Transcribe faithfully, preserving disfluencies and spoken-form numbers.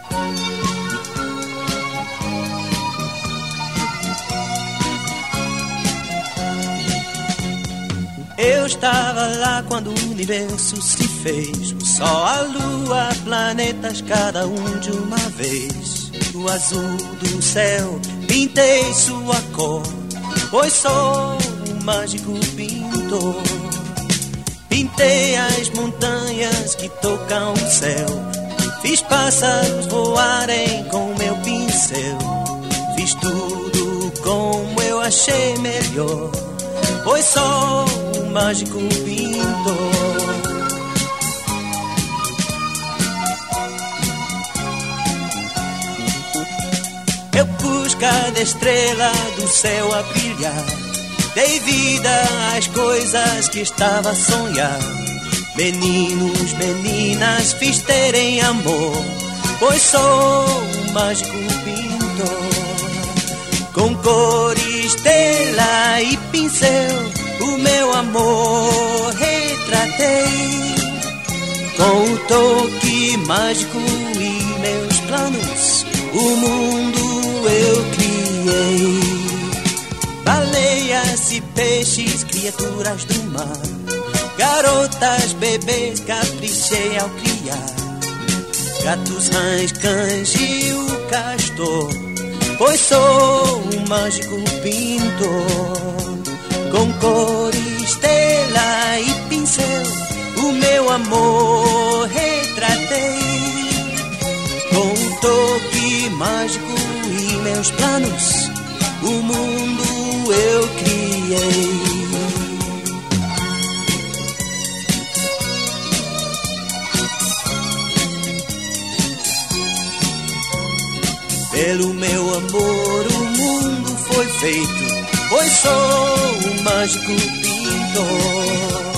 Eu estava lá quando o universo se fez. O sol, a lua, planetas, cada um de uma vez. O azul do céu, pintei sua cor, pois sou um mágico pintor. Pintei as montanhas que tocam o céu, fiz pássaros voarem com meu pincel. Fiz tudo como eu achei melhor, pois sou um mágico pintor. Eu pus cada estrela do céu a brilhar, dei vida às coisas que estava a sonhar. Meninos, meninas, fiz terem amor, pois sou um mágico pintor. Com cor, estrela e pincel, o meu amor retratei. Com o toque mágico e meus planos, o mundo eu criei. Baleias e peixes, criaturas do mar, garotas, bebês, caprichei ao criar. Gatos, rãs, cães e o castor, pois sou um mágico pintor. Com cor, estrela e pincel, o meu amor retratei. Com um toque mágico e meus planos, o mundo eu criei. Pelo meu amor o mundo foi feito, pois sou um mágico pintor.